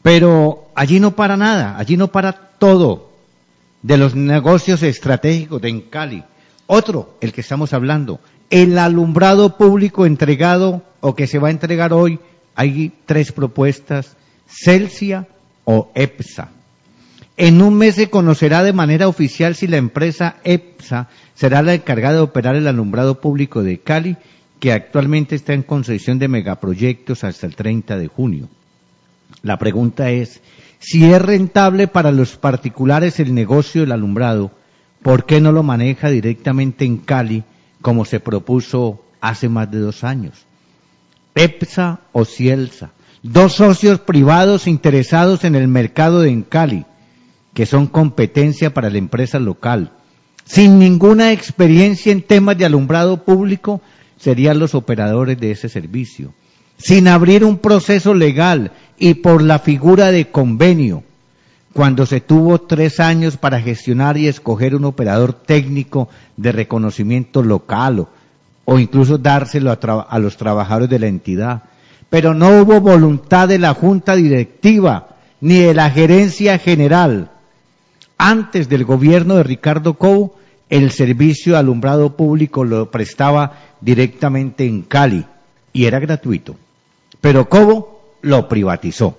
Pero allí no para nada, allí no para todo de los negocios estratégicos de Encali. Otro, el que estamos hablando, el alumbrado público entregado o que se va a entregar hoy, hay 3 propuestas, Celsia o EPSA. En un mes se conocerá de manera oficial si la empresa EPSA será la encargada de operar el alumbrado público de Cali, que actualmente está en concesión de megaproyectos hasta el 30 de junio. La pregunta es, si es rentable para los particulares el negocio del alumbrado, ¿por qué no lo maneja directamente en Cali como se propuso hace más de 2 años? EPSA o Cielsa, 2 socios privados interesados en el mercado de Cali, que son competencia para la empresa local. Sin ninguna experiencia en temas de alumbrado público, serían los operadores de ese servicio. Sin abrir un proceso legal y por la figura de convenio, cuando se tuvo 3 años para gestionar y escoger un operador técnico de reconocimiento local o incluso dárselo a los trabajadores de la entidad. Pero no hubo voluntad de la junta directiva ni de la gerencia general. Antes del gobierno de Ricardo Cobo, el servicio de alumbrado público lo prestaba directamente en Cali y era gratuito. Pero Cobo lo privatizó.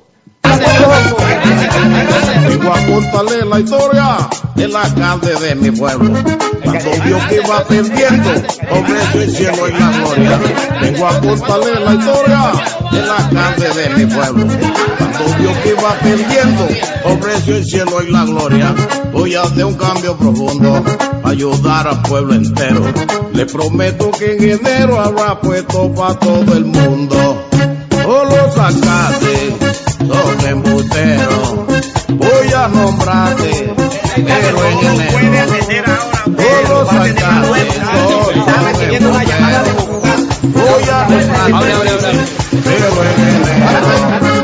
Vengo a contarle la historia del alcalde de mi pueblo. Cuando vio que iba perdiendo, ofreció el cielo y la gloria. Vengo a contarle la historia del alcalde de mi pueblo. Cuando vio que iba perdiendo, ofreció el cielo y la gloria. Voy a hacer un cambio profundo para ayudar al pueblo entero. Le prometo que en enero habrá puesto para todo el mundo. O los alcaldes son embusteros, voy a nombrarte, pero en enero. O los alcaldes son embusteros, voy a nombrarte, pero en enero.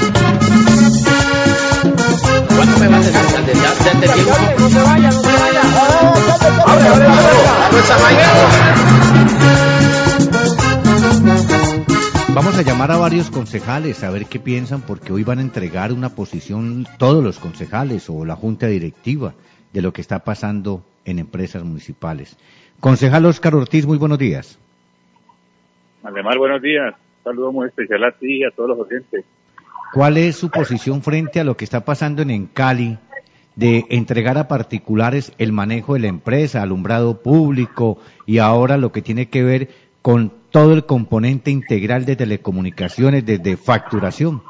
¿Cuándo me vas a hacer alcalde? Ya te digo. No se vaya, no se vaya. Vamos a llamar a varios concejales a ver qué piensan, porque hoy van a entregar una posición todos los concejales o la junta directiva de lo que está pasando en empresas municipales. Concejal Óscar Ortiz, muy buenos días. Además, buenos días. Un saludo muy especial a ti y a todos los oyentes. ¿Cuál es su posición frente a lo que está pasando en Cali de entregar a particulares el manejo de la empresa, alumbrado público y ahora lo que tiene que ver con todo el componente integral de telecomunicaciones desde facturación?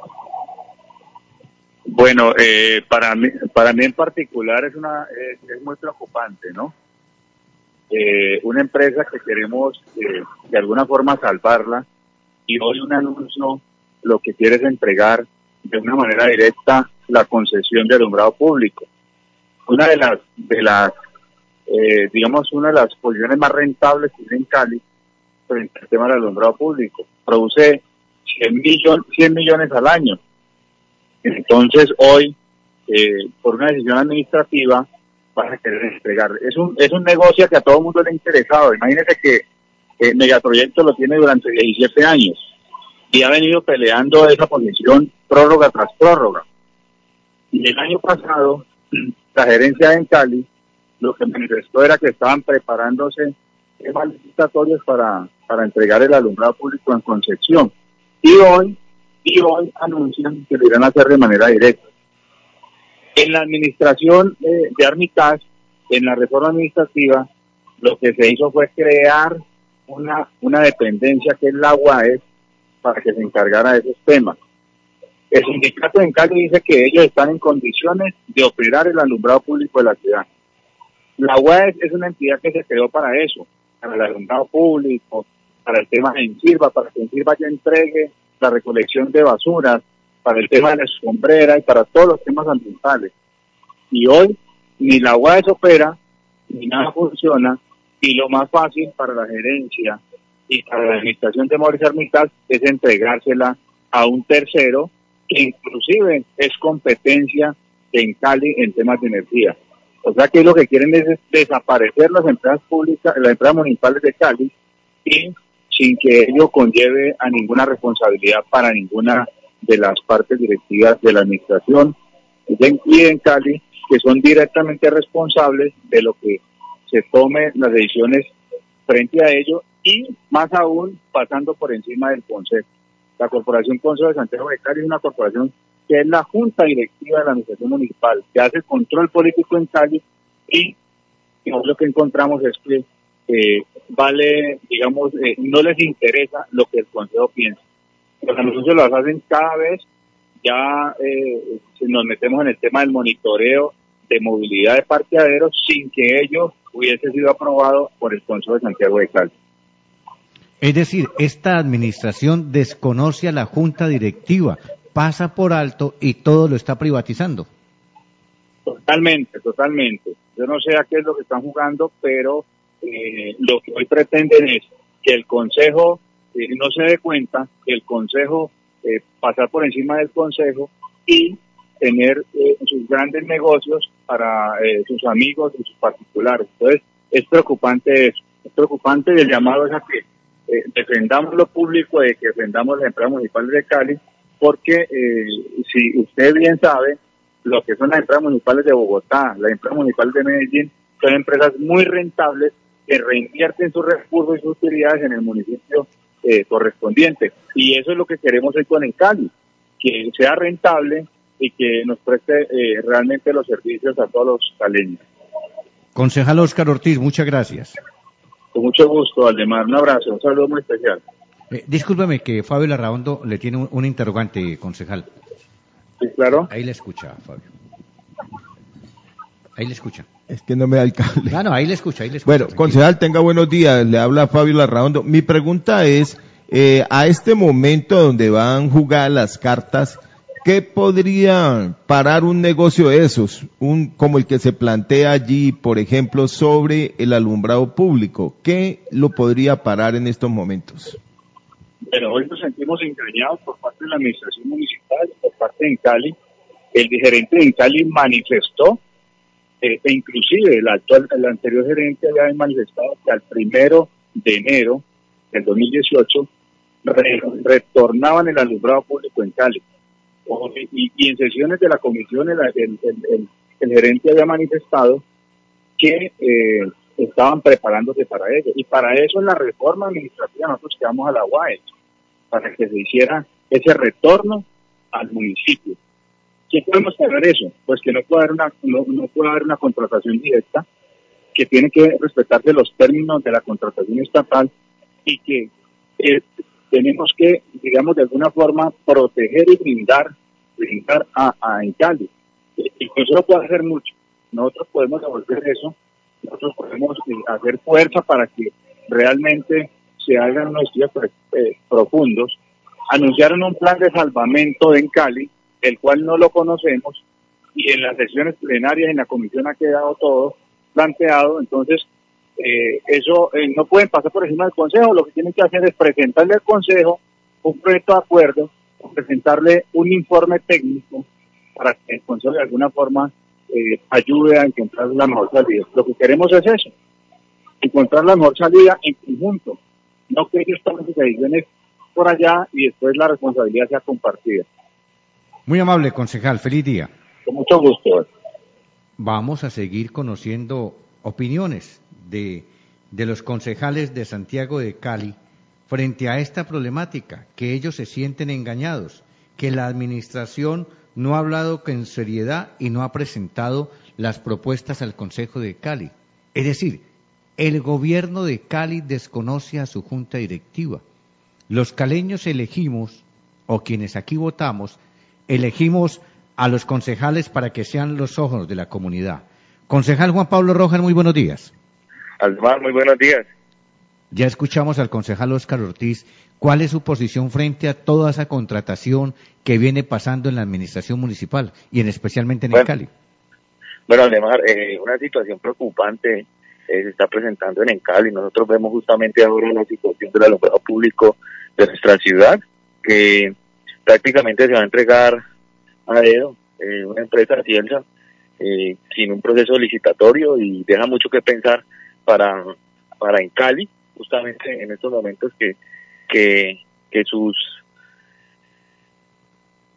Bueno, para mí en particular es muy preocupante, ¿no? Una empresa que queremos de alguna forma salvarla, y hoy un anuncio lo que quiere es entregar de una manera directa la concesión de alumbrado público. Una de las posiciones más rentables que tiene en Cali frente al tema del alumbrado público. Produce 100 millones al año. Entonces hoy, por una decisión administrativa, van a querer entregar. Es un negocio que a todo el mundo le ha interesado. Imagínense que Megaproyecto lo tiene durante 17 años y ha venido peleando esa posición prórroga tras prórroga. Y el año pasado, la gerencia en Cali lo que manifestó era que estaban preparándose temas licitatorios para entregar el alumbrado público en Concepción. Y hoy anuncian que lo irán a hacer de manera directa. En la administración de Armitage, en la reforma administrativa, lo que se hizo fue crear una dependencia que es la UAE para que se encargara de esos temas. El sindicato en Cali dice que ellos están en condiciones de operar el alumbrado público de la ciudad. La UAE es una entidad que se creó para eso, para el alumbrado público, para el tema de Ensirva, para que Ensirva ya entregue la recolección de basuras, para el tema de la escombrera y para todos los temas ambientales. Y hoy ni la UAE opera, ni nada funciona, y lo más fácil para la gerencia y para la administración de Mauricio Armitage es entregársela a un tercero que inclusive es competencia en Cali en temas de energía. O sea que lo que quieren es desaparecer las empresas públicas, las empresas municipales de Cali, y sin que ello conlleve a ninguna responsabilidad para ninguna de las partes directivas de la administración y en Cali, que son directamente responsables de lo que se tome las decisiones frente a ello y más aún pasando por encima del Consejo. La Corporación Consejo de Santiago de Cali es una corporación que es la junta directiva de la administración municipal, que hace control político en Cali y lo que encontramos es que no les interesa lo que el Consejo piensa. Los anuncios los hacen cada vez, ya nos metemos en el tema del monitoreo de movilidad de parqueaderos sin que ello hubiese sido aprobado por el Consejo de Santiago de Cali. Es decir, esta administración desconoce a la junta directiva, pasa por alto y todo lo está privatizando. Totalmente. Yo no sé a qué es lo que están jugando, pero lo que hoy pretenden es que el Consejo no se dé cuenta, que el Consejo pasar por encima del Consejo y tener sus grandes negocios para sus amigos y sus particulares. Entonces, es preocupante eso. Es preocupante y el llamado es a que defendamos lo público, de que defendamos las empresas municipales de Cali, porque si usted bien sabe, lo que son las empresas municipales de Bogotá, las empresas municipales de Medellín, son empresas muy rentables que reinvierten sus recursos y sus utilidades en el municipio correspondiente. Y eso es lo que queremos hoy con el Cali, que sea rentable y que nos preste realmente los servicios a todos los caleños. Concejal Óscar Ortiz, muchas gracias. Con mucho gusto, Valdemar. Un abrazo, un saludo muy especial. Discúlpeme que Fabio Larraondo le tiene un interrogante, concejal. Sí, claro. Ahí le escucha, Fabio. Ahí le escucha. Es que no me da el cable. Ahí le escucha. Bueno, concejal, tenga buenos días. Le habla Fabio Larraondo. Mi pregunta es, a este momento donde van a jugar las cartas, ¿qué podría parar un negocio de esos? Como el que se plantea allí, por ejemplo, sobre el alumbrado público. ¿Qué lo podría parar en estos momentos? Pero hoy nos sentimos engañados por parte de la administración municipal, por parte de Cali. El gerente de Cali manifestó, e inclusive el anterior gerente había manifestado que al 1 de enero del 2018 retornaban el alumbrado público en Cali. Y en sesiones de la comisión el gerente había manifestado que estaban preparándose para ello. Y para eso en la reforma administrativa nosotros quedamos a la UAE, para que se hiciera ese retorno al municipio. ¿Qué podemos hacer eso? Pues que no puede haber una contratación directa, que tiene que respetarse los términos de la contratación estatal y que tenemos que, digamos, de alguna forma proteger y brindar a Cali. Y con eso no puede hacer mucho. Nosotros podemos devolver eso, nosotros podemos hacer fuerza para que realmente se hagan unos estudios profundos. Anunciaron un plan de salvamento en Cali, el cual no lo conocemos, y en las sesiones plenarias en la comisión ha quedado todo planteado. Entonces, eso no pueden pasar por encima del Consejo. Lo que tienen que hacer es presentarle al Consejo un proyecto de acuerdo, presentarle un informe técnico para que el Consejo de alguna forma ayude a encontrar la mejor salida. Lo que queremos es eso, encontrar la mejor salida en conjunto, no que ellos tomen sus decisiones por allá y después la responsabilidad sea compartida. Muy amable, concejal. Feliz día. Con mucho gusto. Vamos a seguir conociendo opiniones de los concejales de Santiago de Cali frente a esta problemática, que ellos se sienten engañados, que la administración no ha hablado con seriedad y no ha presentado las propuestas al Consejo de Cali. Es decir, el gobierno de Cali desconoce a su junta directiva. Los caleños elegimos, o quienes aquí votamos, elegimos a los concejales para que sean los ojos de la comunidad. Concejal Juan Pablo Rojas, muy buenos días. Almar, muy buenos días. Ya escuchamos al concejal Óscar Ortiz. ¿Cuál es su posición frente a toda esa contratación que viene pasando en la administración municipal y especialmente en Cali? Bueno, Almar, una situación preocupante se está presentando en Cali. Nosotros vemos justamente ahora la situación del alumbrado público de nuestra ciudad, que prácticamente se va a entregar a dedo, una empresa Cielsa, sin un proceso licitatorio, y deja mucho que pensar para en Cali, justamente en estos momentos que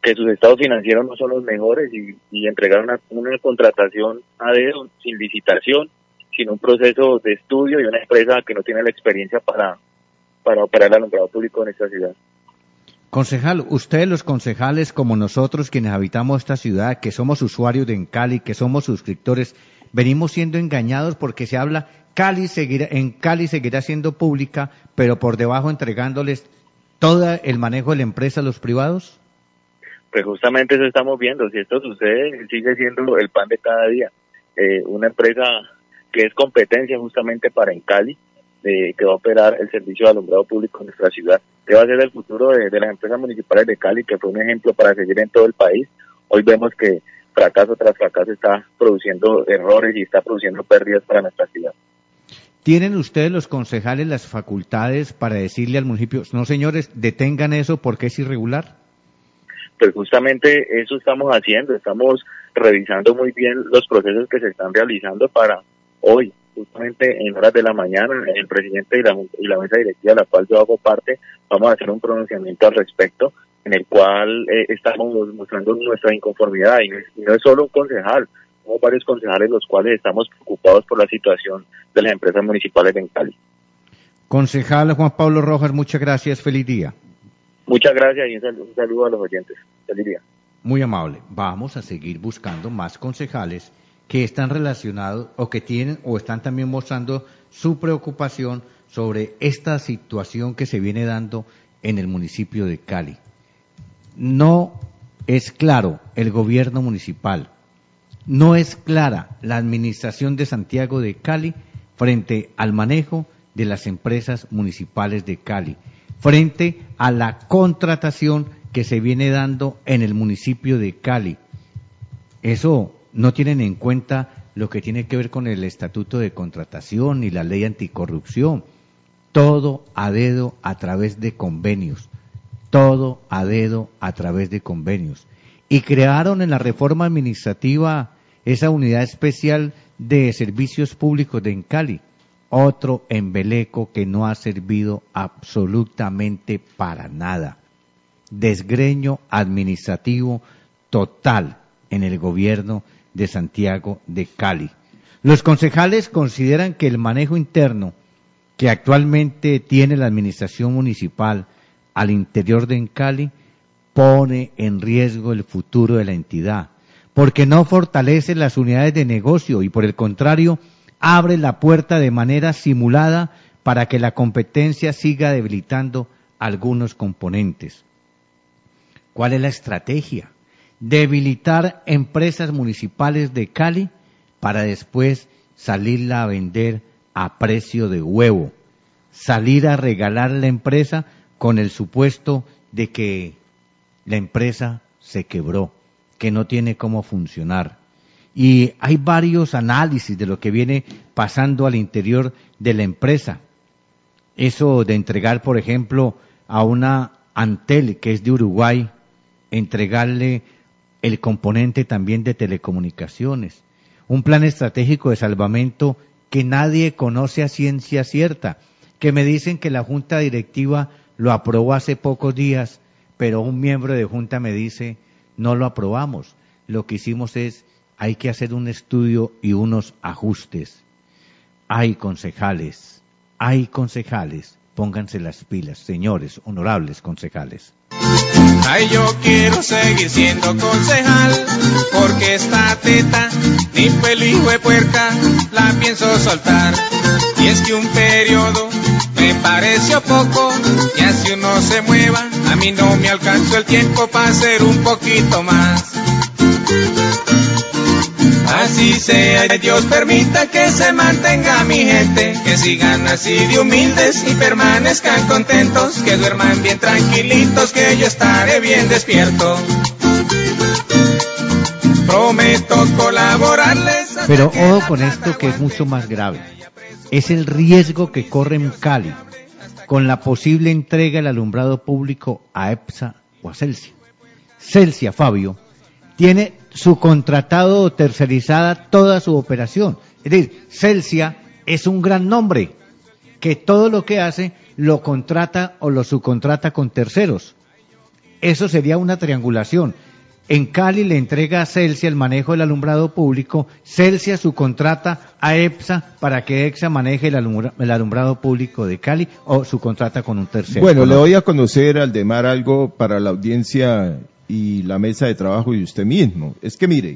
que sus estados financieros no son los mejores y entregar una contratación a dedo, sin licitación, sin un proceso de estudio y una empresa que no tiene la experiencia para operar el alumbrado público en esta ciudad. Concejal, ustedes los concejales como nosotros quienes habitamos esta ciudad, que somos usuarios de Encali, que somos suscriptores, venimos siendo engañados porque se habla en Cali seguirá siendo pública, pero por debajo entregándoles todo el manejo de la empresa a los privados. Pues justamente eso estamos viendo. Si esto sucede, sigue siendo el pan de cada día. Una empresa que es competencia justamente para Encali, que va a operar el servicio de alumbrado público en nuestra ciudad, que va a ser el futuro de las empresas municipales de Cali, que fue un ejemplo para seguir en todo el país. Hoy vemos que fracaso tras fracaso está produciendo errores y está produciendo pérdidas para nuestra ciudad. ¿Tienen ustedes los concejales las facultades para decirle al municipio, no señores, detengan eso porque es irregular? Pues justamente eso estamos haciendo, estamos revisando muy bien los procesos que se están realizando para hoy, justamente en horas de la mañana, el presidente y la mesa directiva de la cual yo hago parte, vamos a hacer un pronunciamiento al respecto, en el cual estamos mostrando nuestra inconformidad, y no es solo un concejal, somos varios concejales los cuales estamos preocupados por la situación de las empresas municipales en Cali. Concejal Juan Pablo Rojas, muchas gracias, feliz día. Muchas gracias y un saludo a los oyentes. Feliz día. Muy amable. Vamos a seguir buscando más concejales que están relacionados o que tienen o están también mostrando su preocupación sobre esta situación que se viene dando en el municipio de Cali. No es claro el gobierno municipal, no es clara la administración de Santiago de Cali frente al manejo de las empresas municipales de Cali, frente a la contratación que se viene dando en el municipio de Cali. Eso no tienen en cuenta lo que tiene que ver con el estatuto de contratación y la ley anticorrupción. Todo a dedo a través de convenios. Todo a dedo a través de convenios. Y crearon en la reforma administrativa esa unidad especial de servicios públicos de Encali. Otro embeleco que no ha servido absolutamente para nada. Desgreño administrativo total en el gobierno de Santiago de Cali. Los concejales consideran que el manejo interno que actualmente tiene la administración municipal al interior de Encali pone en riesgo el futuro de la entidad, porque no fortalece las unidades de negocio y por el contrario abre la puerta de manera simulada para que la competencia siga debilitando algunos componentes. ¿Cuál es la estrategia? Debilitar empresas municipales de Cali para después salirla a vender a precio de huevo, salir a regalar la empresa con el supuesto de que la empresa se quebró, que no tiene cómo funcionar. Y hay varios análisis de lo que viene pasando al interior de la empresa. Eso de entregar, por ejemplo, a una Antel, que es de Uruguay, entregarle el componente también de telecomunicaciones, un plan estratégico de salvamento que nadie conoce a ciencia cierta, que me dicen que la junta directiva lo aprobó hace pocos días, pero un miembro de junta me dice, no lo aprobamos, lo que hicimos es, hay que hacer un estudio y unos ajustes. Hay concejales, pónganse las pilas, señores, honorables concejales. Ay, yo quiero seguir siendo concejal, porque esta teta, ni pelijo de puerca, la pienso soltar. Y es que un periodo me pareció poco, y así uno se mueva, a mí no me alcanzó el tiempo para hacer un poquito más. Así sea, Dios permita que se mantenga mi gente, que sigan así de humildes y permanezcan contentos, que duerman bien tranquilitos, que yo estaré bien despierto. Prometo colaborarles. Pero ojo con esto que es mucho más grave. Es el riesgo que corre en Cali con la posible entrega del alumbrado público a EPSA o a Celsia. Celsia, Fabio, tiene subcontratado o tercerizada toda su operación. Es decir, Celsia es un gran nombre que todo lo que hace lo contrata o lo subcontrata con terceros. eso sería una triangulación. En Cali le entrega a Celsia el manejo del alumbrado público, Celsia subcontrata a EPSA para que EPSA maneje el alumbrado público de Cali o subcontrata con un tercero. Bueno, le voy a conocer, Aldemar, algo para la audiencia y la mesa de trabajo y usted mismo. Es que mire,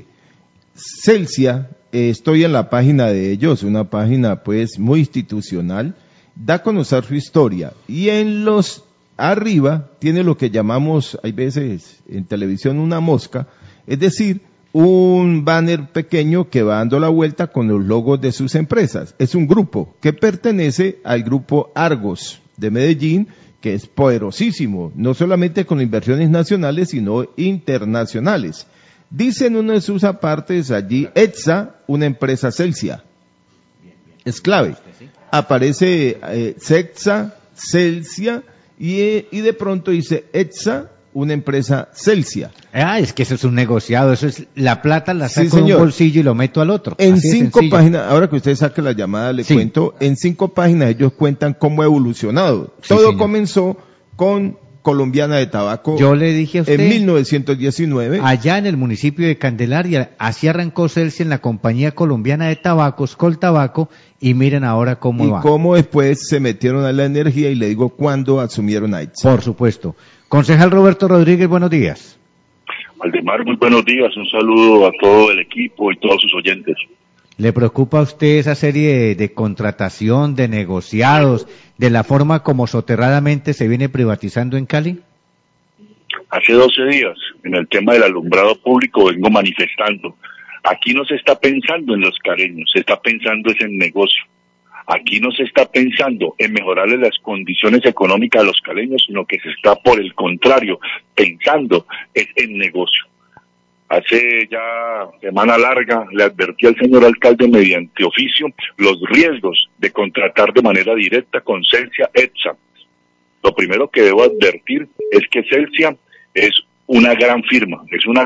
Celsia, estoy en la página de ellos, una página pues muy institucional, da a conocer su historia y en los arriba tiene lo que llamamos, hay veces en televisión, una mosca, es decir, un banner pequeño que va dando la vuelta con los logos de sus empresas. Es un grupo que pertenece al grupo Argos de Medellín, que es poderosísimo, no solamente con inversiones nacionales, sino internacionales. Dice en una de sus apartes allí, ETSA, una empresa Celsia. Es clave. Aparece CETSA, Celsia, y de pronto dice ETSA, una empresa Celsia. Es que eso es un negociado, eso es la plata la saco Sí, de un bolsillo y lo meto al otro. En Así 5 páginas, ahora que usted saque la llamada, le cuento, en 5 páginas ellos cuentan cómo ha evolucionado. Sí, Todo señor. comenzó con Colombiana de Tabaco. Yo le dije a usted, en 1919. allá en el municipio de Candelaria, así arrancó Celsia en la compañía colombiana de tabacos, Coltabaco, y miren ahora cómo Y va. cómo después se metieron a la energía y le digo cuándo asumieron a ETSA. Por supuesto. Concejal Roberto Rodríguez, buenos días. Aldemar, muy buenos días, un saludo a todo el equipo y todos sus oyentes. ¿Le preocupa a usted esa serie de contratación, de negociados, de la forma como soterradamente se viene privatizando en Cali? Hace 12 días, en el tema del alumbrado público, vengo manifestando. Aquí no se está pensando en los caleños, se está pensando es en negocio. Aquí no se está pensando en mejorarle las condiciones económicas a los caleños, sino que se está, por el contrario, pensando es en negocio. Hace ya semana larga le advertí al señor alcalde mediante oficio los riesgos de contratar de manera directa con Celsia ETSA. Lo primero que debo advertir es que Celsia es una gran firma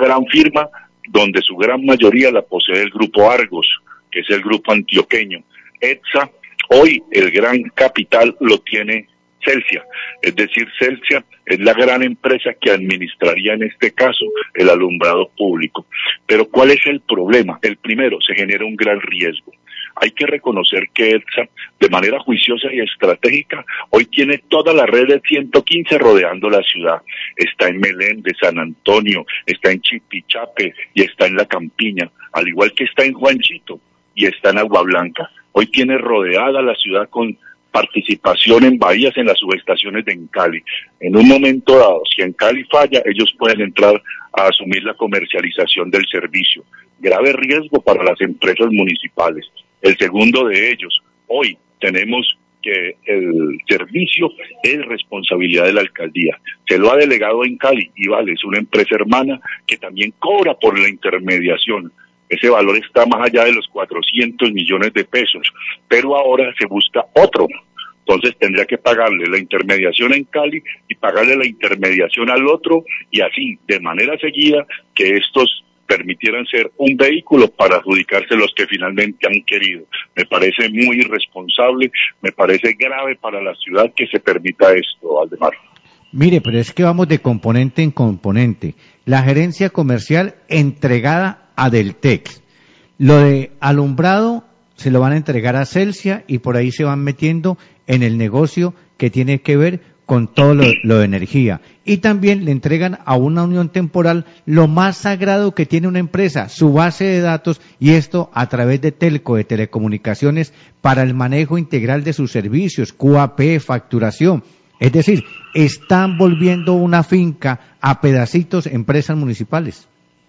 donde su gran mayoría la posee el grupo Argos, que es el grupo antioqueño. ETSA, hoy el gran capital lo tiene Celsia, es decir, Celsia es la gran empresa que administraría en este caso el alumbrado público. Pero ¿cuál es el problema? El primero, se genera un gran riesgo. Hay que reconocer que ETSA, de manera juiciosa y estratégica, hoy tiene toda la red de 115 rodeando la ciudad. Está en Meléndez, San Antonio, está en Chipichape y está en La Campiña, al igual que está en Juanchito y está en Agua Blanca. Hoy tiene rodeada la ciudad con participación en bahías en las subestaciones de Cali. En un momento dado, si en Cali falla, ellos pueden entrar a asumir la comercialización del servicio. Grave riesgo para las empresas municipales. El segundo de ellos, hoy tenemos que el servicio es responsabilidad de la alcaldía. Se lo ha delegado en Cali y Vale, es una empresa hermana que también cobra por la intermediación. Ese valor está más allá de los 400 millones de pesos, pero ahora se busca otro. Entonces tendría que pagarle la intermediación en Cali y pagarle la intermediación al otro, y así, de manera seguida, que estos permitieran ser un vehículo para adjudicarse los que finalmente han querido. Me parece muy irresponsable, me parece grave para la ciudad que se permita esto, Aldemar. Mire, pero es que vamos de componente en componente. La gerencia comercial entregada a Deltex. Lo de alumbrado se lo van a entregar a Celsia y por ahí se van metiendo en el negocio que tiene que ver con todo lo de energía. Y también le entregan a una unión temporal lo más sagrado que tiene una empresa, su base de datos, y esto a través de Telco, de telecomunicaciones, para el manejo integral de sus servicios, QAP, facturación. Es decir, están volviendo una finca a pedacitos empresas municipales.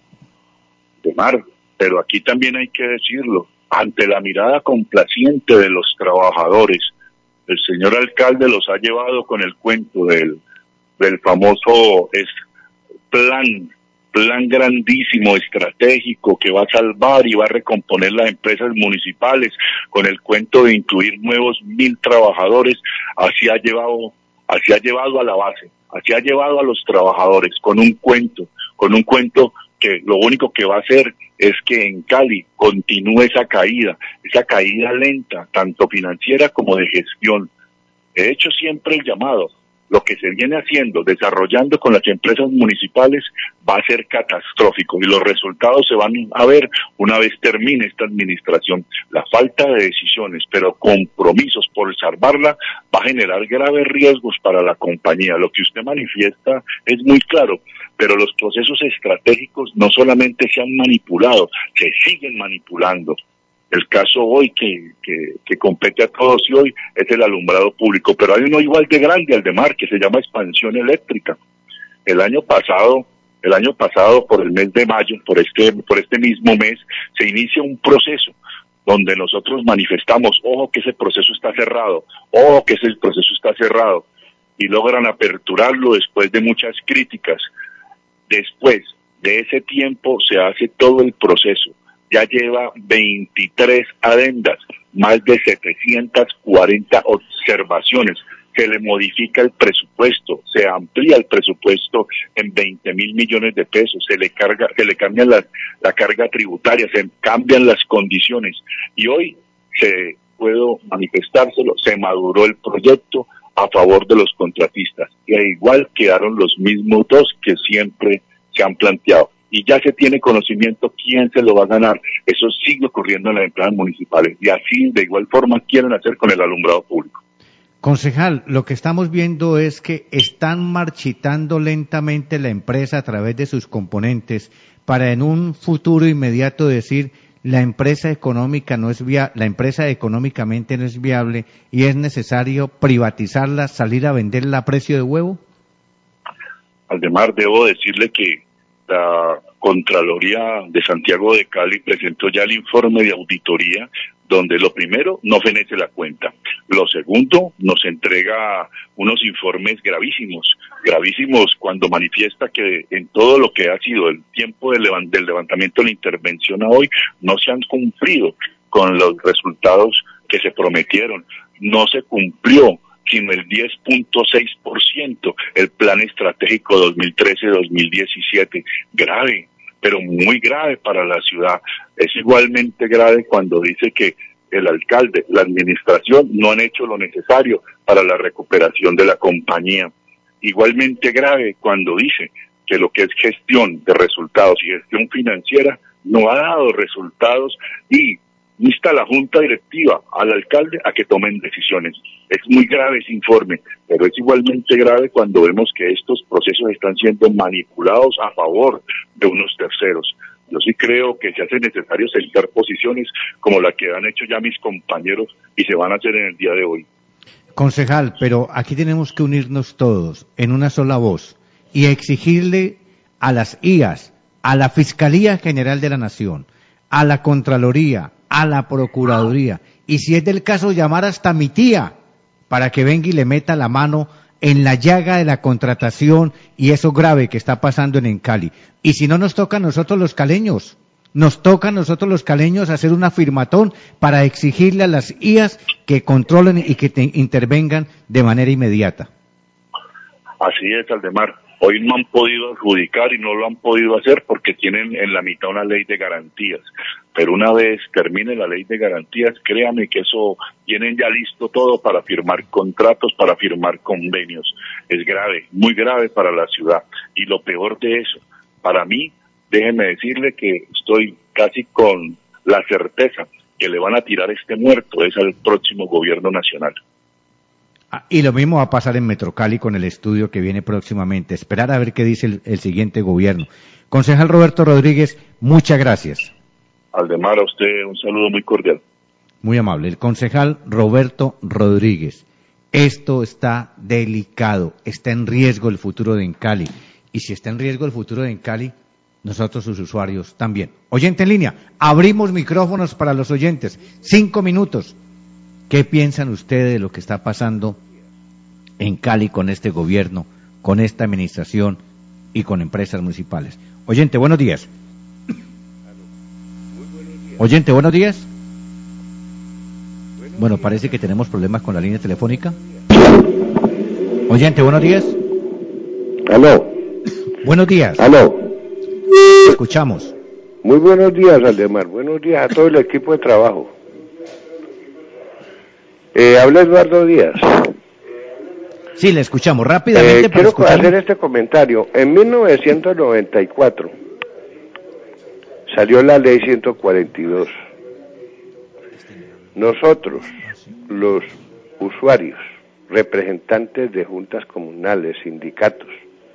Mar, pero aquí también hay que decirlo, ante la mirada complaciente de los trabajadores, el señor alcalde los ha llevado con el cuento del famoso plan grandísimo, estratégico, que va a salvar y va a recomponer las empresas municipales, con el cuento de incluir nuevos 1,000 trabajadores. Así ha llevado a la base, así ha llevado a los trabajadores, con un cuento que lo único que va a hacer es que en Cali continúe esa caída lenta, tanto financiera como de gestión. He hecho siempre el llamado, lo que se viene haciendo, desarrollando con las empresas municipales, va a ser catastrófico y los resultados se van a ver una vez termine esta administración. La falta de decisiones, pero compromisos por salvarla, va a generar graves riesgos para la compañía. Lo que usted manifiesta es muy claro, pero los procesos estratégicos no solamente se han manipulado, se siguen manipulando. El caso hoy que compete a todos y hoy es el alumbrado público, pero hay uno igual de grande, Aldemar, que se llama expansión eléctrica. El año pasado, por el mes de mayo, por este mismo mes, se inicia un proceso donde nosotros manifestamos, ojo que ese proceso está cerrado, y logran aperturarlo después de muchas críticas. Después de ese tiempo se hace todo el proceso. Ya lleva 23 adendas, más de 740 observaciones. Se le modifica el presupuesto, se amplía el presupuesto en 20.000 millones de pesos, se le cambia la carga tributaria, se cambian las condiciones. Y hoy puedo manifestárselo, se maduró el proyecto a favor de los contratistas. Y igual quedaron los mismos dos que siempre se han planteado. Y ya se tiene conocimiento quién se lo va a ganar. Eso sigue ocurriendo en las empresas municipales. Y así, de igual forma, quieren hacer con el alumbrado público. Concejal, lo que estamos viendo es que están marchitando lentamente la empresa a través de sus componentes para en un futuro inmediato decir la empresa económicamente no es viable y es necesario privatizarla, salir a venderla a precio de huevo. Aldemar, debo decirle que la Contraloría de Santiago de Cali presentó ya el informe de auditoría, donde lo primero no fenece la cuenta, lo segundo nos entrega unos informes gravísimos cuando manifiesta que en todo lo que ha sido el tiempo del levantamiento de la intervención a hoy no se han cumplido con los resultados que se prometieron, no se cumplió sino el 10.6%, el plan estratégico 2013-2017, grave, pero muy grave para la ciudad. Es igualmente grave cuando dice que el alcalde, la administración no han hecho lo necesario para la recuperación de la compañía. Igualmente grave cuando dice que lo que es gestión de resultados y gestión financiera no ha dado resultados y insta a la junta directiva, al alcalde, a que tomen decisiones. Es muy grave ese informe, pero es igualmente grave cuando vemos que estos procesos están siendo manipulados a favor de unos terceros. Yo sí creo que se hace necesario sentar posiciones como la que han hecho ya mis compañeros y se van a hacer en el día de hoy. Concejal, pero aquí tenemos que unirnos todos en una sola voz y exigirle a las IAS, a la Fiscalía General de la Nación, a la Contraloría, a la Procuraduría, y si es del caso llamar hasta mi tía para que venga y le meta la mano en la llaga de la contratación y eso grave que está pasando en Cali. Y si no nos toca a nosotros los caleños, hacer un afirmatón para exigirle a las IAS que controlen y que intervengan de manera inmediata. Así es, Aldemar. Hoy no han podido adjudicar y no lo han podido hacer porque tienen en la mitad una ley de garantías. Pero una vez termine la ley de garantías, créame que eso tienen ya listo todo para firmar contratos, para firmar convenios. Es grave, muy grave para la ciudad. Y lo peor de eso, para mí, déjeme decirle que estoy casi con la certeza que le van a tirar este muerto es al próximo gobierno nacional. Y lo mismo va a pasar en Metrocali con el estudio que viene próximamente. Esperar a ver qué dice el siguiente gobierno. Concejal Roberto Rodríguez, muchas gracias. Aldemar, a usted un saludo muy cordial. Muy amable. El concejal Roberto Rodríguez. Esto está delicado, está en riesgo el futuro de Encali. Y si está en riesgo el futuro de Encali, nosotros sus usuarios también. Oyente en línea, abrimos micrófonos para los oyentes. 5 minutos. ¿Qué piensan ustedes de lo que está pasando en Cali con este gobierno, con esta administración y con empresas municipales? Oyente, buenos días. Oyente, buenos días. Bueno, parece que tenemos problemas con la línea telefónica. Oyente, buenos días. Aló. Buenos días. Aló. Escuchamos. Muy buenos días, Aldemar. Buenos días a todo el equipo de trabajo. Habla Eduardo Díaz. Sí, le escuchamos rápidamente. Quiero hacer este comentario. En 1994 salió la ley 142. Nosotros, los usuarios, representantes de juntas comunales, sindicatos,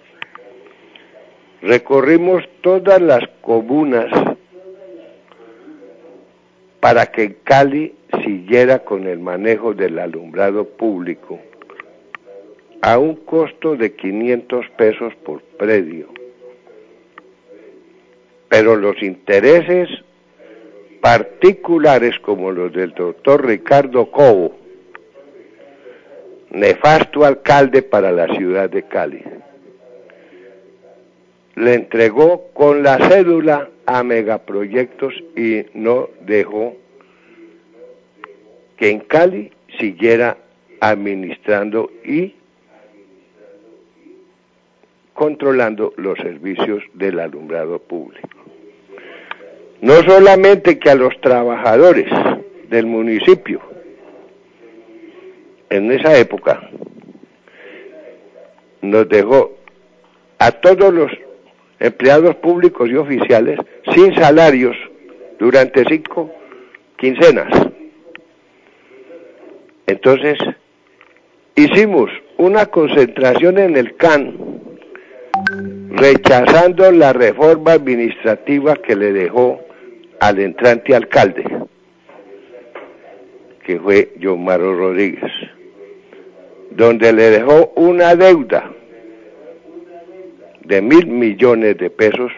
recorrimos todas las comunas para que Cali siguiera con el manejo del alumbrado público a un costo de 500 pesos por predio. Pero los intereses particulares como los del doctor Ricardo Cobo, nefasto alcalde para la ciudad de Cali, le entregó con la cédula a megaproyectos y no dejó que en Cali siguiera administrando y controlando los servicios del alumbrado público. No solamente que a los trabajadores del municipio, en esa época, nos dejó a todos los empleados públicos y oficiales sin salarios durante 5 quincenas. Entonces, hicimos una concentración en el CAN, rechazando la reforma administrativa que le dejó al entrante alcalde, que fue John Maro Rodríguez, donde le dejó una deuda de 1.000 millones de pesos,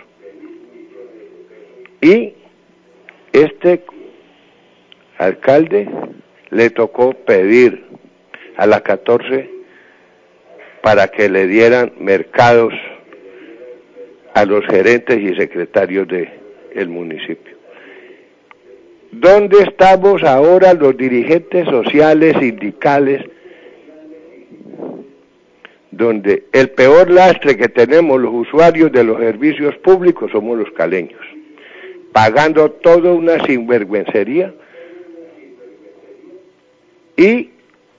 y este alcalde le tocó pedir a la 14 para que le dieran mercados a los gerentes y secretarios del municipio. ¿Dónde estamos ahora los dirigentes sociales, sindicales, donde el peor lastre que tenemos los usuarios de los servicios públicos somos los caleños, pagando toda una sinvergüencería, y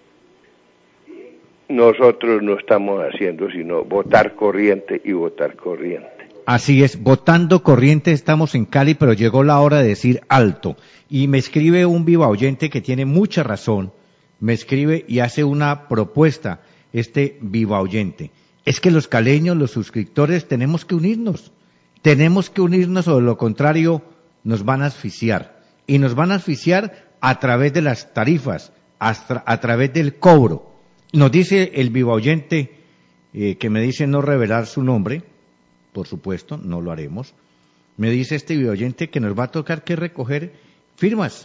nosotros no estamos haciendo sino votar corriente y votar corriente? Así es, votando corriente estamos en Cali, pero llegó la hora de decir alto. Y me escribe un viva oyente que tiene mucha razón, me escribe y hace una propuesta, este viva oyente. Es que los caleños, los suscriptores, tenemos que unirnos o de lo contrario nos van a asfixiar. Y nos van a asfixiar a través de las tarifas, a través del cobro. Nos dice el viva oyente, que me dice no revelar su nombre, por supuesto, no lo haremos. Me dice este viva oyente que nos va a tocar que recoger firmas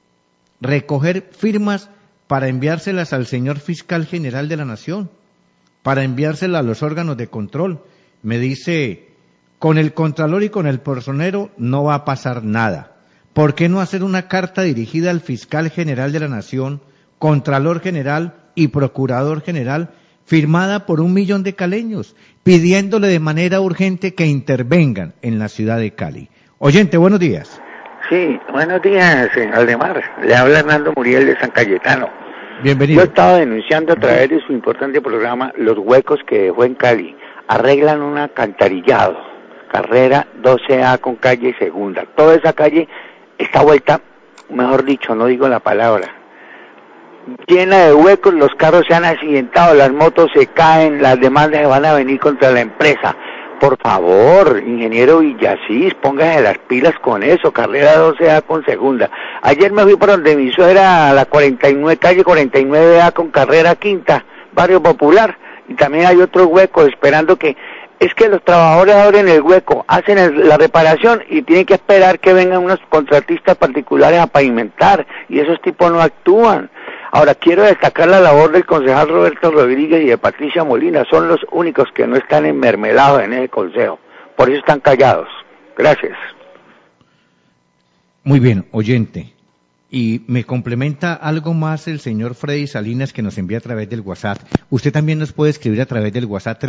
para enviárselas al señor fiscal general de la nación, para enviárselas a los órganos de control. Me dice, con el contralor y con el personero no va a pasar nada. ¿Por qué no hacer una carta dirigida al fiscal general de la nación, contralor general y procurador general, firmada por 1 millón de caleños, pidiéndole de manera urgente que intervengan en la ciudad de Cali? Oyente, buenos días. Sí, buenos días, Aldemar. Le habla Hernando Muriel de San Cayetano. Bienvenido. Yo he estado denunciando a través de su importante programa los huecos que dejó en Cali. Arreglan un alcantarillado, carrera 12A con calle segunda. Toda esa calle está vuelta, mejor dicho, no digo la palabra, llena de huecos, los carros se han accidentado, las motos se caen, las demandas se van a venir contra la empresa. Por favor, ingeniero Villasís, póngase las pilas con eso, carrera 12A con segunda. Ayer me fui por donde mi suegra, a la 49, calle 49A con carrera quinta, barrio Popular, y también hay otro hueco esperando que, es que los trabajadores abren el hueco, hacen la reparación y tienen que esperar que vengan unos contratistas particulares a pavimentar, y esos tipos no actúan. Ahora, quiero destacar la labor del concejal Roberto Rodríguez y de Patricia Molina. Son los únicos que no están enmermelados en ese consejo. Por eso están callados. Gracias. Muy bien, oyente. Y me complementa algo más el señor Freddy Salinas, que nos envía a través del WhatsApp. Usted también nos puede escribir a través del WhatsApp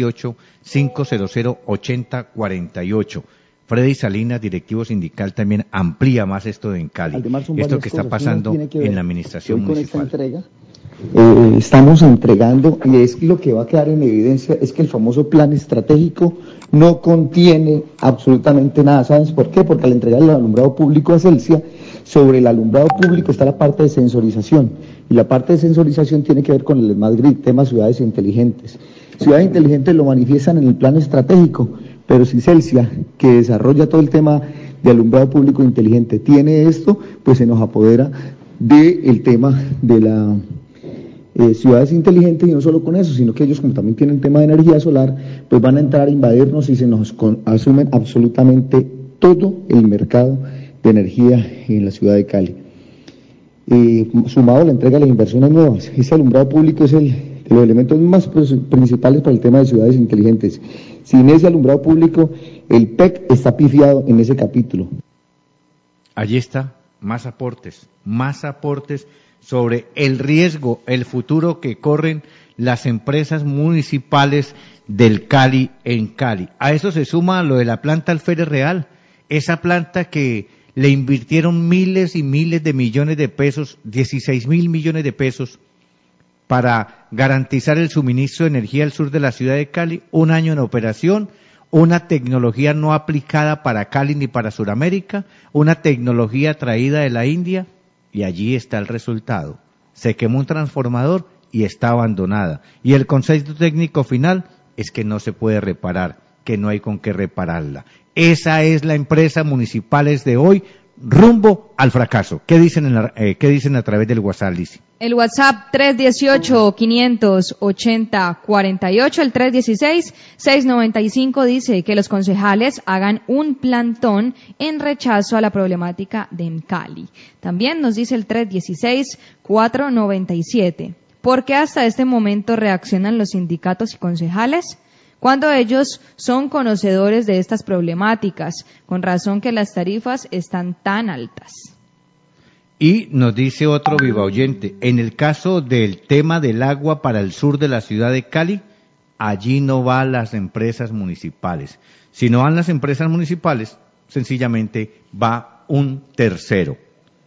318-500-8048. Freddy Salinas, directivo sindical, también amplía más esto en Cali. Esto que está pasando en la administración municipal. Con esta entrega estamos entregando, y es lo que va a quedar en evidencia, es que el famoso plan estratégico no contiene absolutamente nada. ¿Sabes por qué? Porque al entregar el alumbrado público a Celsia, sobre el alumbrado público está la parte de sensorización, y la parte de sensorización tiene que ver con el Smart Grid, tema ciudades inteligentes. Ciudades inteligentes lo manifiestan en el plan estratégico, pero si Celsia, que desarrolla todo el tema de alumbrado público inteligente, tiene esto, pues se nos apodera del tema de la ciudades inteligentes, y no solo con eso, sino que ellos, como también tienen tema de energía solar, pues van a entrar a invadirnos y se nos asumen absolutamente todo el mercado de energía en la ciudad de Cali. Sumado a la entrega de las inversiones nuevas, ese alumbrado público es de los elementos más principales para el tema de ciudades inteligentes. Sin ese alumbrado público, el PEC está pifiado en ese capítulo. Allí está, más aportes sobre el riesgo, el futuro que corren las empresas municipales del Cali en Cali. A eso se suma lo de la planta Alférez Real, esa planta que le invirtieron miles y miles de millones de pesos, 16.000 millones de pesos, para garantizar el suministro de energía al sur de la ciudad de Cali, 1 año en operación, una tecnología no aplicada para Cali ni para Sudamérica, una tecnología traída de la India, y allí está el resultado. Se quemó un transformador y está abandonada. Y el concepto técnico final es que no se puede reparar, que no hay con qué repararla. Esa es la empresa municipales de hoy, rumbo al fracaso. ¿Qué dicen a través del WhatsApp, Lizy? El WhatsApp 318-580-48, el 316-695 dice que los concejales hagan un plantón en rechazo a la problemática de Cali. También nos dice el 316-497. ¿Por qué hasta este momento reaccionan los sindicatos y concejales? Cuando ellos son conocedores de estas problemáticas, con razón que las tarifas están tan altas. Y nos dice otro viva oyente, en el caso del tema del agua para el sur de la ciudad de Cali, allí no van las empresas municipales. Si no van las empresas municipales, sencillamente va un tercero.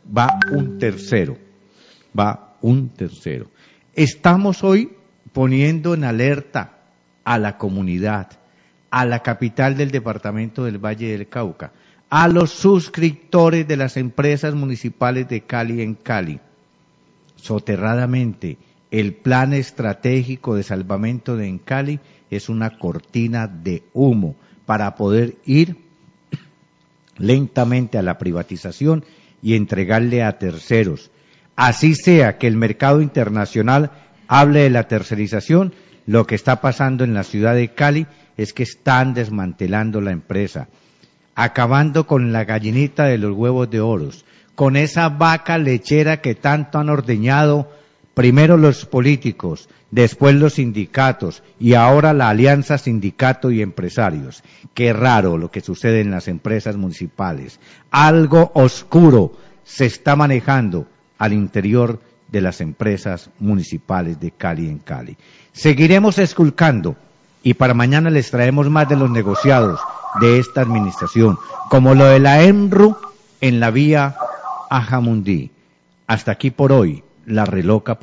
Estamos hoy poniendo en alerta a la comunidad, a la capital del departamento del Valle del Cauca, a los suscriptores de las empresas municipales de Cali en Cali. Soterradamente, el plan estratégico de salvamento de Encali es una cortina de humo para poder ir lentamente a la privatización y entregarle a terceros. Así sea que el mercado internacional hable de la tercerización, lo que está pasando en la ciudad de Cali es que están desmantelando la empresa, acabando con la gallinita de los huevos de oro, con esa vaca lechera que tanto han ordeñado primero los políticos, después los sindicatos y ahora la alianza sindicato y empresarios. Qué raro lo que sucede en las empresas municipales. Algo oscuro se está manejando al interior de las empresas municipales de Cali en Cali. Seguiremos esculcando y para mañana les traemos más de los negociados de esta administración, como lo de la ENRU en la vía a Jamundí. Hasta aquí por hoy, la reloca.